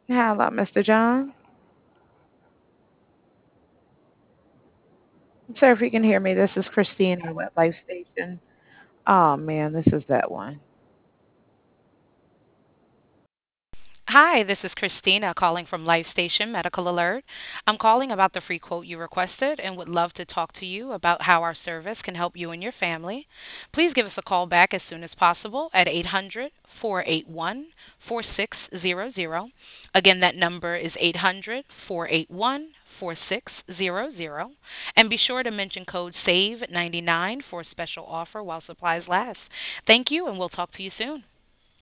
Hello, Mr. John. Sir, if you can hear me, this is Christina at Life Station. Oh man, this is that one. Hi, this is Christina calling from Life Station Medical Alert. I'm calling about the free quote you requested and would love to talk to you about how our service can help you and your family. Please give us a call back as soon as possible at 800-481-4600. Again, that number is 800-481-4600. And be sure to mention code SAVE99 for a special offer while supplies last. Thank you, and we'll talk to you soon.